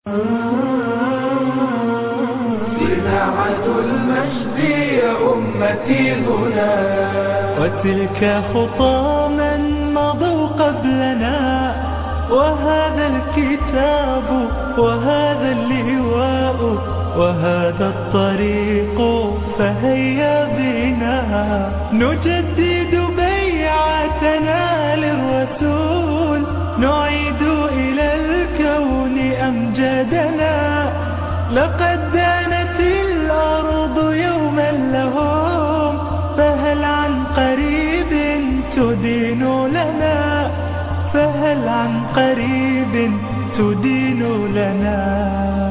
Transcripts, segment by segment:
صناعة المجد يا أمتي هنا، وتلك خطى من مضوا قبلنا، وهذا الكتاب وهذا اللواء وهذا الطريق، فهيا بنا نجدد بيعتنا للرسول، نعيد إلى الكون أمجادنا. لقد دانت الأرض يوما لهم، فهل عن قريب تدين لنا، فهل عن قريب تدين لنا.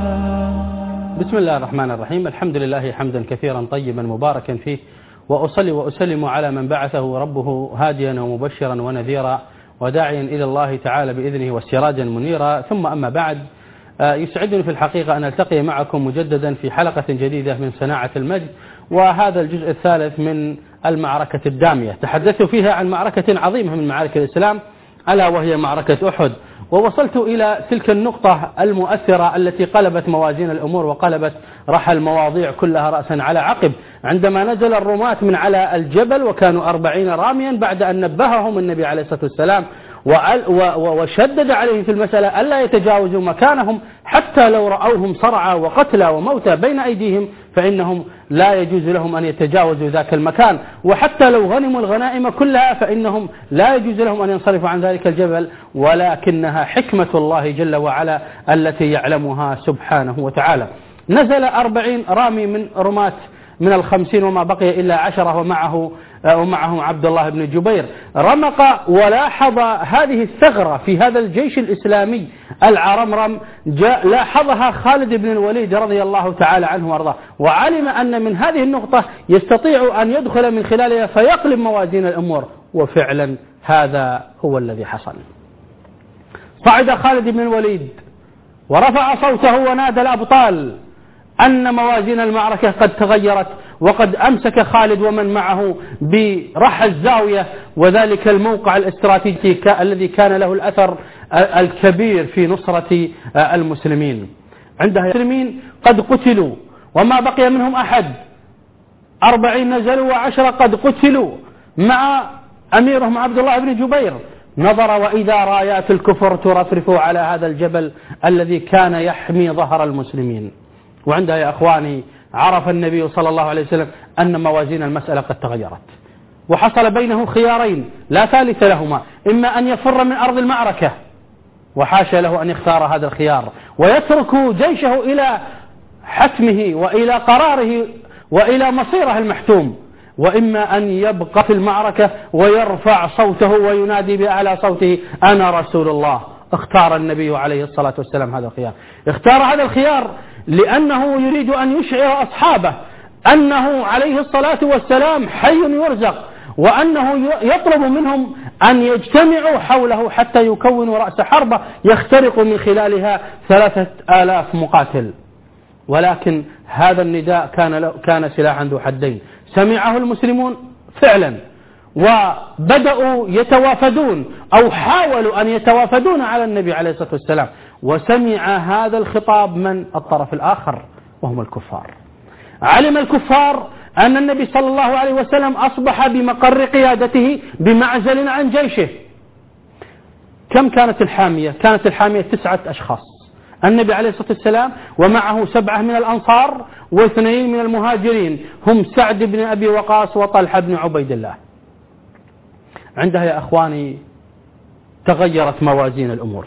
بسم الله الرحمن الرحيم. الحمد لله حمدا كثيرا طيبا مباركا فيه، وأصلي وأسلم على من بعثه ربه هاديا ومبشرا ونذيرا وداعيا إلى الله تعالى بإذنه وسراجا منيرا. ثم أما بعد، يسعدني في الحقيقة أن ألتقي معكم مجددا في حلقة جديدة من صناعة المجد، وهذا الجزء الثالث من المعركة الدامية. تحدثت فيها عن معركة عظيمة من معارك الإسلام، ألا وهي معركة أحد، ووصلت إلى تلك النقطة المؤثرة التي قلبت موازين الأمور وقلبت رحى المواضيع كلها رأسا على عقب، عندما نزل الرماة من على الجبل وكانوا 40 راميا بعد أن نبههم النبي عليه الصلاة والسلام وشدد عليهم في المسألة ألا يتجاوزوا مكانهم، حتى لو رأوهم صرعى وقتلى وموتى بين أيديهم فإنهم لا يجوز لهم أن يتجاوزوا ذاك المكان، وحتى لو غنموا الغنائم كلها فإنهم لا يجوز لهم أن ينصرفوا عن ذلك الجبل، ولكنها حكمة الله جل وعلا التي يعلمها سبحانه وتعالى. نزل 40 رامي من رماة من 50 وما بقي إلا 10 ومعهم عبد الله بن جبير. رمق ولاحظ هذه الثغرة في هذا الجيش الإسلامي العرمرم، لاحظها خالد بن الوليد رضي الله تعالى عنه وارضاه، وعلم أن من هذه النقطة يستطيع أن يدخل من خلالها فيقلب موازين الأمور، وفعلا هذا هو الذي حصل. صعد خالد بن الوليد ورفع صوته ونادى الأبطال أن موازين المعركة قد تغيرت، وقد أمسك خالد ومن معه برحى الزاوية، وذلك الموقع الاستراتيجي الذي كان له الأثر الكبير في نصرة المسلمين. عندها المسلمين قد قتلوا وما بقي منهم أحد، 40 نزلوا و10 قد قتلوا مع أميرهم عبد الله بن جبير. نظر وإذا رايات الكفر ترفرف على هذا الجبل الذي كان يحمي ظهر المسلمين. وعندها يا أخواني عرف النبي صلى الله عليه وسلم أن موازين المسألة قد تغيرت، وحصل بينه خيارين لا ثالث لهما، إما أن يفر من أرض المعركة، وحاشا له أن يختار هذا الخيار ويترك جيشه إلى حتمه وإلى قراره وإلى مصيره المحتوم، وإما أن يبقى في المعركة ويرفع صوته وينادي بأعلى صوته أنا رسول الله. اختار النبي عليه الصلاة والسلام هذا الخيار. اختار هذا الخيار لأنه يريد أن يشعر أصحابه أنه عليه الصلاة والسلام حي يرزق، وأنه يطلب منهم أن يجتمعوا حوله حتى يكونوا رأس حربة يخترق من خلالها 3000 مقاتل. ولكن هذا النداء كان سلاحا ذو حدين. سمعه المسلمون فعلا وبدأوا يتوافدون أو حاولوا أن يتوافدون على النبي عليه الصلاة والسلام، وسمع هذا الخطاب من الطرف الآخر وهم الكفار. علم الكفار أن النبي صلى الله عليه وسلم أصبح بمقر قيادته بمعزل عن جيشه. كم كانت الحامية؟ كانت الحامية 9 أشخاص، النبي عليه الصلاة والسلام ومعه 7 من الأنصار و2 من المهاجرين، هم سعد بن أبي وقاص وطلحة بن عبيد الله. عندها يا أخواني تغيرت موازين الأمور،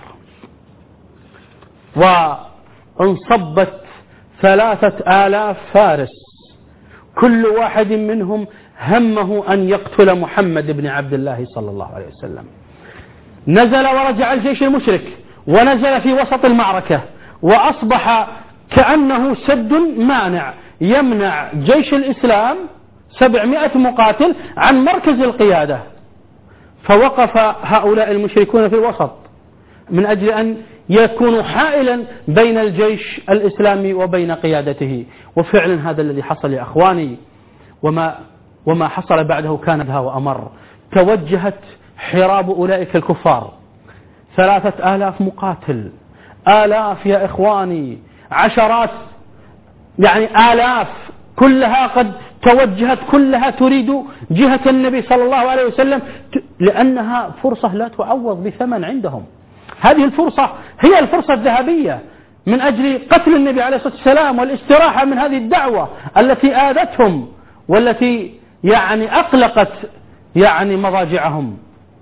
وانصبت 3000 فارس، كل واحد منهم همه أن يقتل محمد بن عبد الله صلى الله عليه وسلم. نزل ورجع الجيش المشرك ونزل في وسط المعركة، وأصبح كأنه سد مانع يمنع جيش الإسلام 700 مقاتل عن مركز القيادة. فوقف هؤلاء المشركون في الوسط من أجل أن يكونوا حائلا بين الجيش الإسلامي وبين قيادته. وفعلا هذا الذي حصل يا أخواني، وما حصل بعده كان ذا وأمر. توجهت حراب أولئك الكفار 3000 مقاتل آلاف يا إخواني، عشرات يعني آلاف، كلها قد توجهت، كلها تريد جهة النبي صلى الله عليه وسلم، لأنها فرصة لا تعوض بثمن عندهم. هذه الفرصة هي الفرصة الذهبية من أجل قتل النبي عليه الصلاة والسلام والاستراحة من هذه الدعوة التي آذتهم والتي يعني أقلقت يعني مضاجعهم.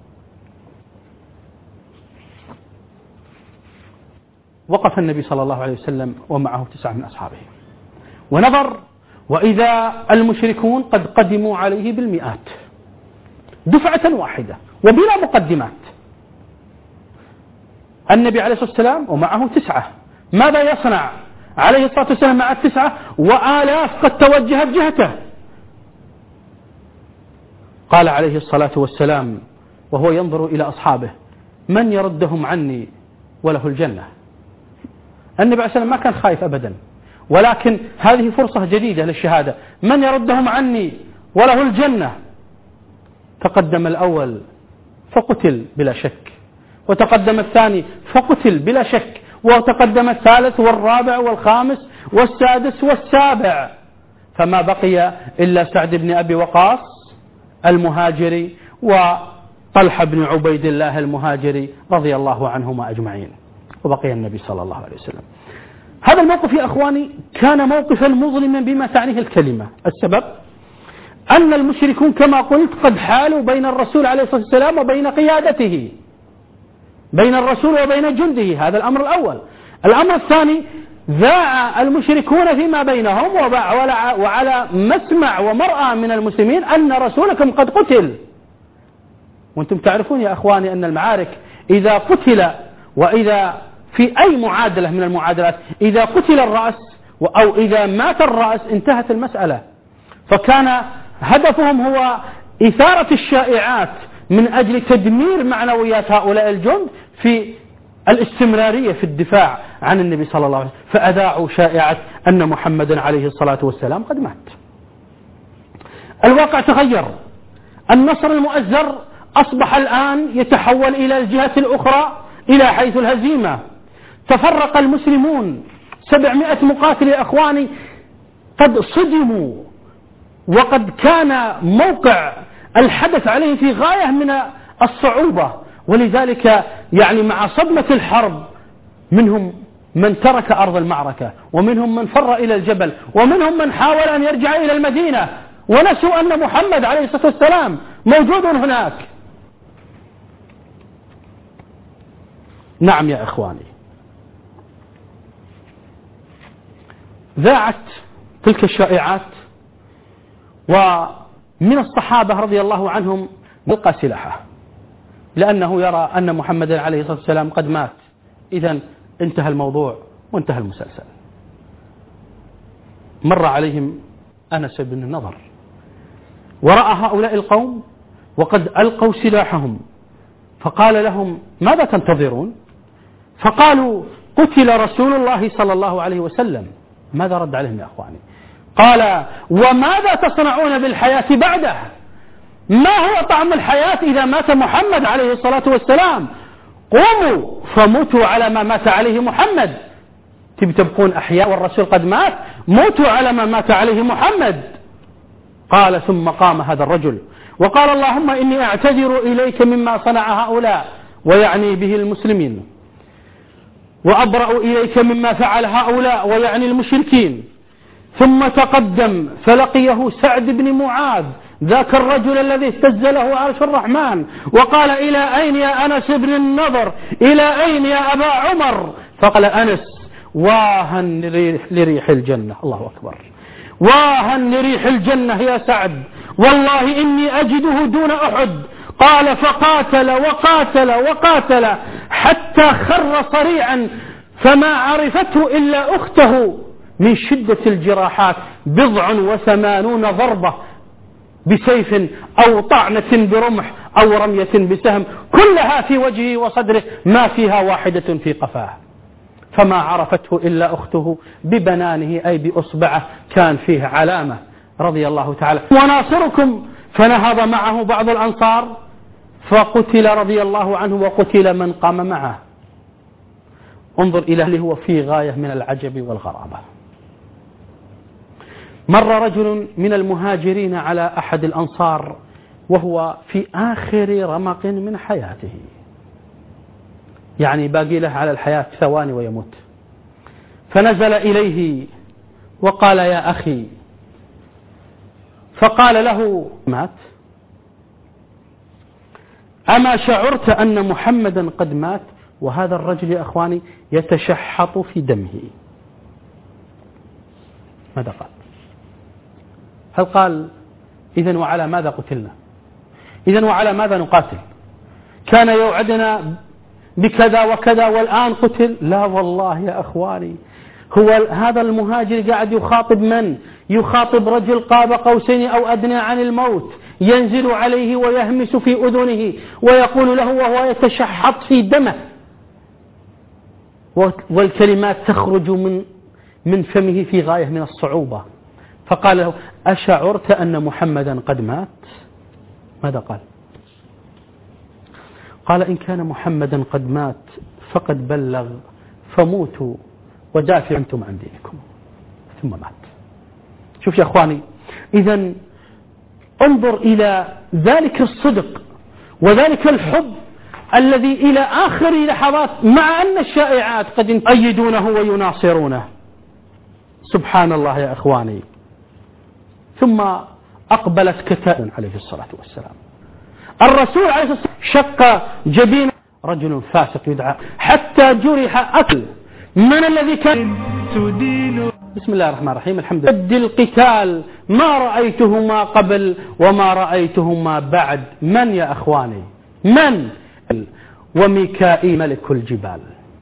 وقف النبي صلى الله عليه وسلم ومعه 9 من أصحابه ونظر، وإذا المشركون قد قدموا عليه بالمئات دفعة واحدة وبلا مقدمات. النبي عليه الصلاة والسلام ومعه 9، ماذا يصنع عليه الصلاة والسلام مع 9 وآلاف قد توجهت جهته؟ قال عليه الصلاة والسلام وهو ينظر إلى أصحابه: من يردهم عني وله الجنة. النبي عليه الصلاة والسلام ما كان خايف أبدا، ولكن هذه فرصة جديدة للشهادة. من يردهم عني وله الجنة. تقدم الأول فقتل بلا شك، وتقدم الثاني فقتل بلا شك، وتقدم الثالث والرابع والخامس والسادس والسابع، فما بقي إلا سعد بن أبي وقاص المهاجري وطلحة بن عبيد الله المهاجري رضي الله عنهما أجمعين، وبقي النبي صلى الله عليه وسلم. هذا الموقف يا أخواني كان موقفا مظلما بما تعنيه الكلمة. السبب أن المشركون كما قلت قد حالوا بين الرسول عليه الصلاة والسلام وبين قيادته، بين الرسول وبين جنده. هذا الأمر الأول. الأمر الثاني: ذاع المشركون فيما بينهم وعلى مسمع ومرأى من المسلمين أن رسولكم قد قتل. وأنتم تعرفون يا أخواني أن المعارك إذا قتل، وإذا في أي معادلة من المعادلات إذا قتل الرأس أو إذا مات الرأس انتهت المسألة. فكان هدفهم هو إثارة الشائعات من أجل تدمير معنويات هؤلاء الجند في الاستمرارية في الدفاع عن النبي صلى الله عليه وسلم، فأذاعوا شائعة أن محمدا عليه الصلاة والسلام قد مات. الواقع تغير، النصر المؤزر أصبح الآن يتحول إلى الجهة الأخرى، إلى حيث الهزيمة. تفرق المسلمون 700 مقاتل يا أخواني قد صدموا، وقد كان موقع الحدث عليه في غاية من الصعوبة، ولذلك يعني مع صدمة الحرب منهم من ترك أرض المعركة، ومنهم من فر إلى الجبل، ومنهم من حاول أن يرجع إلى المدينة، ونسوا أن محمد عليه الصلاة والسلام موجود هناك. نعم يا إخواني، ذاعت تلك الشائعات، ومن الصحابة رضي الله عنهم يلقى سلاحه لأنه يرى أن محمدا عليه الصلاة والسلام قد مات، إذن انتهى الموضوع وانتهى المسلسل. مر عليهم أنس بن النضر ورأى هؤلاء القوم وقد ألقوا سلاحهم، فقال لهم: ماذا تنتظرون؟ فقالوا: قتل رسول الله صلى الله عليه وسلم. ماذا رد عليهم يا أخواني؟ قال: وماذا تصنعون بالحياة بعده؟ ما هو طعم الحياة إذا مات محمد عليه الصلاة والسلام؟ قوموا فموتوا على ما مات عليه محمد. تبقون أحياء والرسول قد مات؟ موتوا على ما مات عليه محمد. قال: ثم قام هذا الرجل وقال: اللهم إني أعتذر إليك مما صنع هؤلاء، ويعني به المسلمين، وأبرأ إليك مما فعل هؤلاء، ويعني المشركين. ثم تقدم فلقيه سعد بن معاذ، ذاك الرجل الذي اهتز له عرش الرحمن، وقال: إلى أين يا أنس بن النضر؟ إلى أين يا أبا عمر؟ فقال أنس: واها لريح الجنة. الله أكبر. واها لريح الجنة يا سعد، والله إني أجده دون أحد. قال: فقاتل وقاتل وقاتل حتى خر صريعا، فما عرفته إلا أخته من شدة الجراحات، 80 ضربة بسيف أو طعنة برمح أو رمية بسهم، كلها في وجهه وصدره، ما فيها واحدة في قفاه. فما عرفته إلا أخته ببنانه أي بأصبعه كان فيه علامة، رضي الله تعالى. وناصركم. فنهض معه بعض الأنصار فقتل رضي الله عنه، وقتل من قام معه. انظر إلى اللي هو في غاية من العجب والغرابة. مر رجل من المهاجرين على أحد الأنصار وهو في آخر رمق من حياته، يعني باقي له على الحياة ثواني ويموت، فنزل إليه وقال يا أخي، فقال له مات؟ أما شعرت أن محمدا قد مات؟ وهذا الرجل يا أخواني يتشحط في دمه. ماذا قال؟ هل قال إذن وعلى ماذا قتلنا؟ إذن وعلى ماذا نقاتل؟ كان يوعدنا بكذا وكذا والآن قتل؟ لا والله يا أخواني، هو هذا المهاجر قاعد يخاطب من؟ يخاطب رجل قاب قوسين أو أدنى عن الموت، ينزل عليه ويهمس في أذنه ويقول له وهو يتشحط في دمه، والكلمات تخرج من فمه في غاية من الصعوبة. فقال له أشعرت أن محمدا قد مات؟ ماذا قال؟ قال إن كان محمدا قد مات فقد بلغ فموتوا ودافعوا أنتم عن دينكم. ثم مات. شوف يا أخواني، إذن انظر إلى ذلك الصدق وذلك الحب الذي إلى آخر لحظات، مع أن الشائعات قد يؤيدونه ويناصرونه. سبحان الله يا أخواني. ثم أقبلت كتائب عليه الصلاة والسلام. الرسول عليه الصلاة والسلام شق جبين رجل فاسق يدعى حتى جرح أكل. من الذي كان تدين؟ بسم الله الرحمن الرحيم. الحمد لله. قد القتال ما رأيتهما قبل وما رأيتهما بعد. من يا أخواني؟ من؟ وميكائيل ملك الجبال.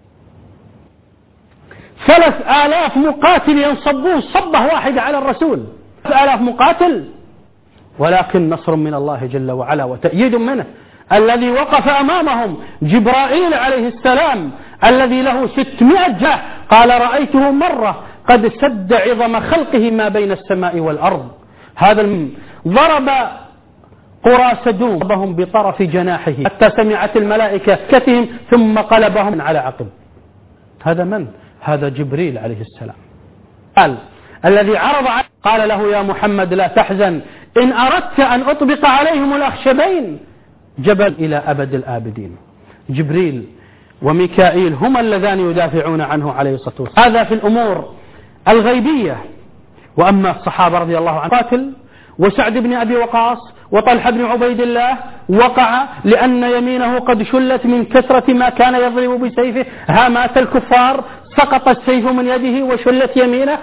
3000 مقاتل ينصبون صبة واحدة على الرسول، 3000 مقاتل، ولكن نصر من الله جل وعلا وتأييد منه. الذي وقف أمامهم جبرائيل عليه السلام الذي له 600 جناح، قال رأيته مرة قد سد عظم خلقه ما بين السماء والأرض. هذا ضرب قرى سدوم ضربهم بطرف جناحه حتى سمعت الملائكة كتهم ثم قلبهم على عقب. هذا من؟ هذا جبريل عليه السلام. قال الذي عرض عليه قال له يا محمد لا تحزن، إن أردت أن أطبق عليهم الأخشبين جبل إلى أبد الآبدين. جبريل وميكائيل هما اللذان يدافعون عنه عليه الصلاة والسلام. هذا في الأمور الغيبية. وأما الصحابة رضي الله عنهم قاتل، وسعد بن أبي وقاص وطلحة بن عبيد الله وقع لأن يمينه قد شلت من كثرة ما كان يضرب بسيفه هامات الكفار، سقط السيف من يده وشلت يمينه،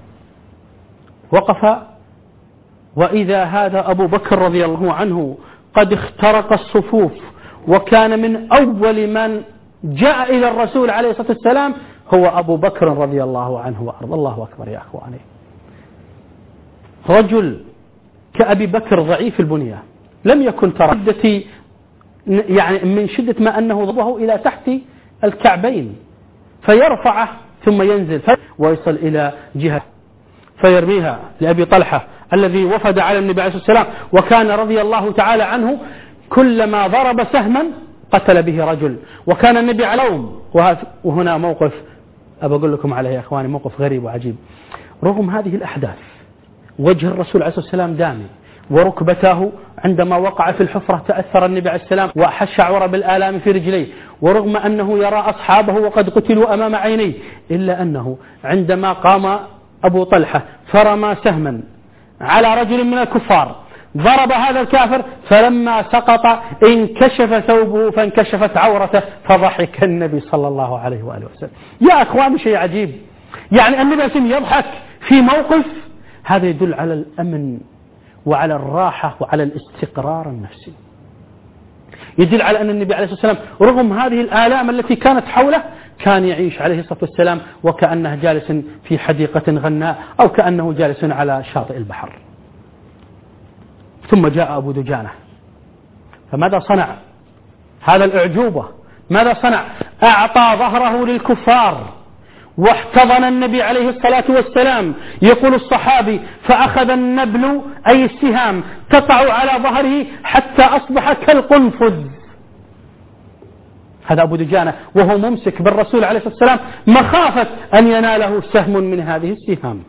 وقف. وإذا هذا أبو بكر رضي الله عنه قد اخترق الصفوف، وكان من أول من جاء إلى الرسول عليه الصلاة والسلام هو أبو بكر رضي الله عنه وأرضاه. الله أكبر يا أخواني. رجل كأبي بكر ضعيف البنية، لم يكن تردتي يعني من شدة ما أنه ضبه إلى تحت الكعبين، فيرفعه ثم ينزل ويصل إلى جهة فيرميها لأبي طلحة الذي وفد على النبي عليه الصلاة والسلام، وكان رضي الله تعالى عنه كلما ضرب سهما قتل به رجل. وكان النبي على يوم، وهنا موقف أقول لكم عليه يا أخواني، موقف غريب وعجيب. رغم هذه الأحداث وجه الرسول عليه الصلاة والسلام دامي، وركبته عندما وقع في الحفرة تأثر النبي عليه السلام وأحس شعور بالآلام في رجليه، ورغم أنه يرى أصحابه وقد قتلوا أمام عينيه، إلا أنه عندما قام أبو طلحة فرمى سهما على رجل من الكفار ضرب هذا الكافر، فلما سقط انكشف ثوبه فانكشفت عورته فضحك النبي صلى الله عليه وآله وسلم. يا أخوان شيء عجيب، يعني النبي يضحك في موقف، هذا يدل على الأمن وعلى الراحة وعلى الاستقرار النفسي. يدل على أن النبي عليه الصلاة والسلام رغم هذه الآلام التي كانت حوله كان يعيش عليه الصلاة والسلام وكأنه جالس في حديقة غناء أو كأنه جالس على شاطئ البحر. ثم جاء أبو دجانة، فماذا صنع؟ هذا الأعجوبة ماذا صنع؟ أعطى ظهره للكفار واحتضن النبي عليه الصلاة والسلام. يقول الصحابي فأخذ النبل أي السهام تقع على ظهره حتى أصبح كالقنفذ. هذا أبو دجانة وهو ممسك بالرسول عليه الصلاة والسلام مخافة أن يناله سهم من هذه السهام.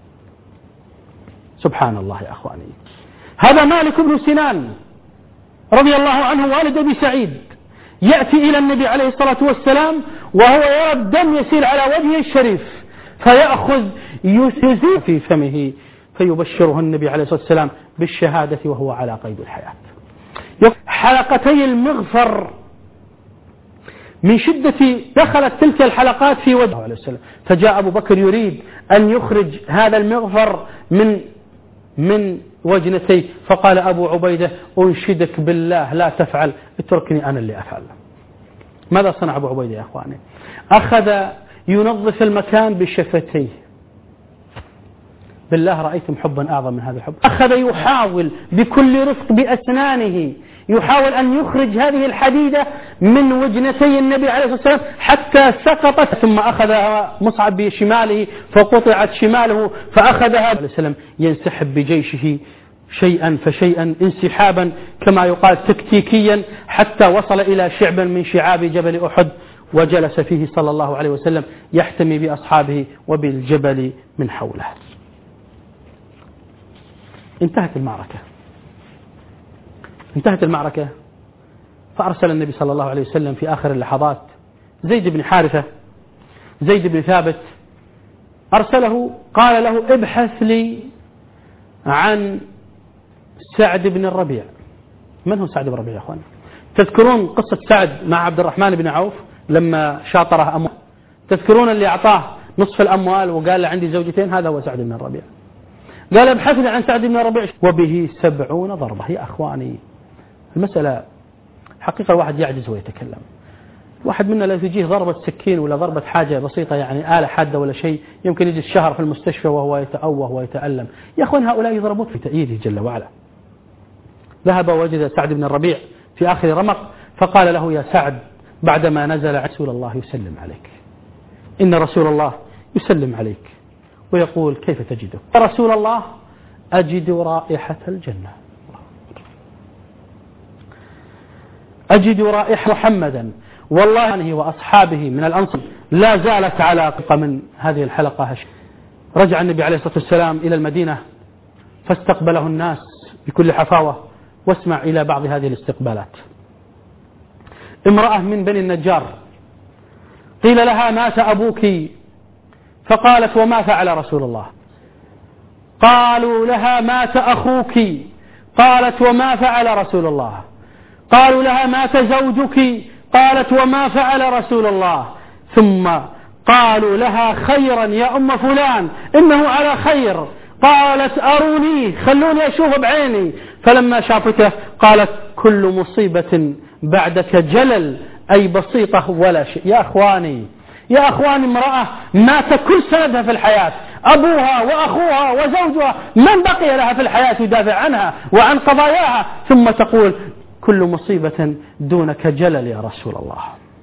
سبحان الله يا أخواني. هذا مالك بن سنان رضي الله عنه والد أبي سعيد يأتي إلى النبي عليه الصلاة والسلام وهو يرى الدم يسيل على وجهه الشريف، فيأخذ يزيل في فمه فيبشره النبي عليه الصلاة والسلام بالشهادة وهو على قيد الحياة. حلقتي المغفر من شدة دخلت تلك الحلقات في وجهه عليه السلام، فجاء أبو بكر يريد أن يخرج هذا المغفر من وجنتيه، فقال أبو عبيدة أنشدك بالله لا تفعل، اتركني أنا اللي أفعل. ماذا صنع أبو عبيدة يا أخواني؟ أخذ ينظف المكان بشفتيه. بالله رأيتم حبا أعظم من هذا الحب؟ أخذ يحاول بكل رفق بأسنانه يحاول أن يخرج هذه الحديدة من وجنتي النبي عليه الصلاة والسلام حتى سقطت، ثم أخذها مصعب بشماله فقطعت شماله، فأخذها عليه السلام ينسحب بجيشه شيئا فشيئا انسحابا كما يقال تكتيكيا، حتى وصل إلى شعب من شعاب جبل أحد وجلس فيه صلى الله عليه وسلم يحتمي بأصحابه وبالجبل من حوله. انتهت المعركة فأرسل النبي صلى الله عليه وسلم في آخر اللحظات زيد بن حارثة، زيد بن ثابت، أرسله قال له ابحث لي عن سعد بن الربيع. من هو سعد بن الربيع يا أخوان؟ تذكرون قصة سعد مع عبد الرحمن بن عوف لما شاطره أموال؟ تذكرون اللي أعطاه نصف الأموال وقال له عندي زوجتين؟ هذا هو سعد بن الربيع. قال ابحث لي عن سعد بن الربيع وبه 70 ضربة. يا أخواني المسألة حقيقة الواحد يعجز ويتكلم. واحد منا لا تجيه ضربة سكين ولا ضربة حاجة بسيطة يعني آلة حادة ولا شيء يمكن يجي الشهر في المستشفى وهو يتأوه ويتألم. يا أخوان هؤلاء يضربون في تأييده جل وعلا. ذهب ووجد سعد بن الربيع في آخر رمق فقال له يا سعد بعدما نزل رسول الله يسلم عليك، إن رسول الله يسلم عليك ويقول كيف تجده؟ يا رسول الله أجد رائحة الجنة، أجد رائحة محمدا والله وأصحابه من الأنصار لا زالت على من هذه الحلقة. رجع النبي عليه الصلاة والسلام إلى المدينة فاستقبله الناس بكل حفاوة. واسمع إلى بعض هذه الاستقبالات. امرأة من بني النجار قيل لها مات أبوك، فقالت وما فعل رسول الله؟ قالوا لها مات أخوك، قالت وما فعل رسول الله؟ قالوا لها مات زوجك، قالت وما فعل رسول الله؟ ثم قالوا لها خيرا يا أم فلان إنه على خير، قالت أروني خلوني أشوف بعيني، فلما شافته قالت كل مصيبة بعدك جلل، أي بسيطة ولا شيء. يا أخواني امرأة مات كل سندها في الحياة، أبوها وأخوها وزوجها من بقي لها في الحياة يدافع عنها وعن قضاياها، ثم تقول كل مصيبة دونك جلل يا رسول الله.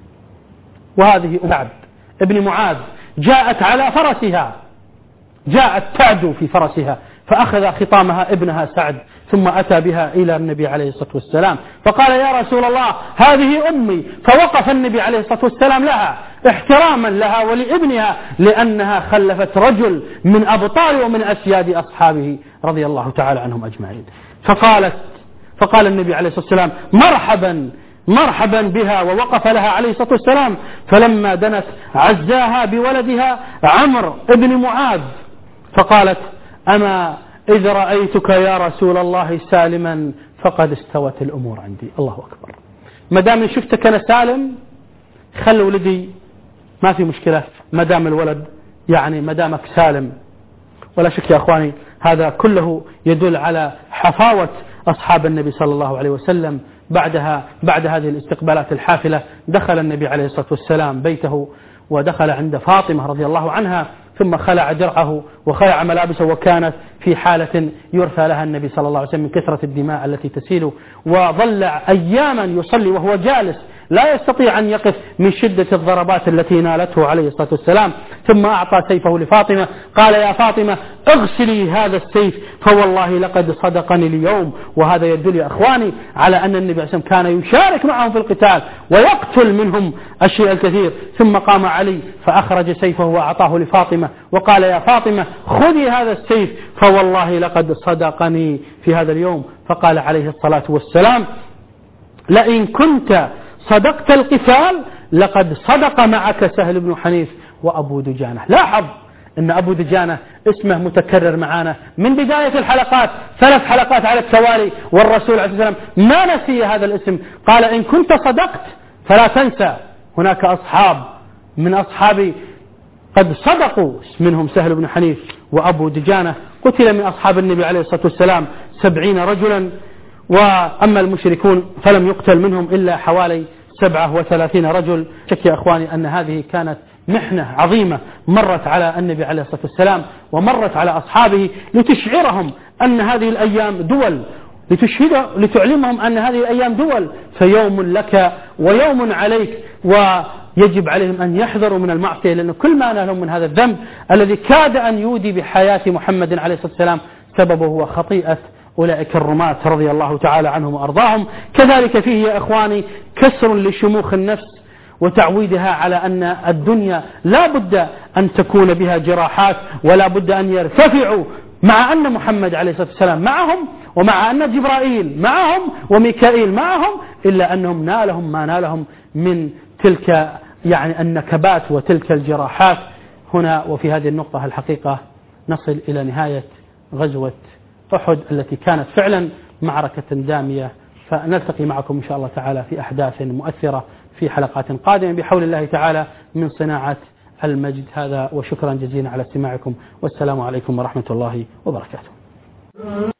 وهذه سعد ابن معاذ جاءت على فرسها، جاءت تعدو في فرسها، فأخذ خطامها ابنها سعد ثم أتى بها إلى النبي عليه الصلاة والسلام فقال يا رسول الله هذه أمي، فوقف النبي عليه الصلاة والسلام لها احتراما لها ولابنها لأنها خلفت رجل من أبطال ومن أسياد أصحابه رضي الله تعالى عنهم أجمعين. فقال النبي عليه الصلاة والسلام مرحبا بها، ووقف لها عليه الصلاة والسلام. فلما دنت عزاها بولدها عمرو بن معاذ فقالت أما إذ رأيتك يا رسول الله سالما فقد استوت الأمور عندي. الله أكبر. ما دام شفتك أنا سالم خل ولدي ما في مشكلة، ما دام الولد يعني ما دامك سالم. ولا شك يا أخواني هذا كله يدل على حفاوة أصحاب النبي صلى الله عليه وسلم. بعد هذه الاستقبالات الحافلة دخل النبي عليه الصلاة والسلام بيته ودخل عند فاطمة رضي الله عنها، ثم خلع درعه وخلع ملابسه، وكانت في حالة يرثى لها النبي صلى الله عليه وسلم من كثرة الدماء التي تسيل. وظل أياما يصلي وهو جالس لا يستطيع أن يقف من شدة الضربات التي نالته عليه الصلاة والسلام. ثم أعطى سيفه لفاطمة، قال يا فاطمة اغسلي هذا السيف فوالله لقد صدقني اليوم. وهذا يدل يا أخواني على أن النبي عليه الصلاة والسلام كان يشارك معهم في القتال ويقتل منهم الشيء الكثير. ثم قام علي فأخرج سيفه وأعطاه لفاطمة وقال يا فاطمة خذي هذا السيف فوالله لقد صدقني في هذا اليوم. فقال عليه الصلاة والسلام لئن كنت صدقت القتال لقد صدق معك سهل بن حنيف وأبو دجانة. لاحظ أن أبو دجانة اسمه متكرر معنا من بداية الحلقات، 3 حلقات على التوالي، والرسول عليه الصلاة والسلام ما نسي هذا الاسم. قال إن كنت صدقت فلا تنسى هناك أصحاب من أصحابي قد صدقوا، منهم سهل بن حنيف وأبو دجانة. قتل من أصحاب النبي عليه الصلاة والسلام 70 رجلا، وأما المشركون فلم يقتل منهم إلا حوالي 37 رجل. شك يا أخواني أن هذه كانت محنة عظيمة مرت على النبي عليه الصلاة والسلام ومرت على أصحابه لتشعرهم أن هذه الأيام دول، لتعلمهم أن هذه الأيام دول، فيوم لك ويوم عليك، ويجب عليهم أن يحذروا من المعصية، لأن كل ما نالهم من هذا الذنب الذي كاد أن يودي بحياة محمد عليه الصلاة والسلام سببه هو خطيئة أولئك الرماة رضي الله تعالى عنهم وأرضاهم. كذلك فيه يا أخواني كسر لشموخ النفس وتعويدها على أن الدنيا لا بد أن تكون بها جراحات ولا بد أن يرتفعوا، مع أن محمد عليه الصلاة والسلام معهم ومع أن جبرائيل معهم وميكائيل معهم، إلا أنهم نالهم ما نالهم من تلك يعني النكبات وتلك الجراحات. هنا وفي هذه النقطة الحقيقة نصل إلى نهاية غزوة أحد التي كانت فعلا معركة دامية. فنلتقي معكم إن شاء الله تعالى في أحداث مؤثرة في حلقات قادمة بحول الله تعالى من صناعة المجد. هذا وشكرا جزيلا على استماعكم، والسلام عليكم ورحمة الله وبركاته.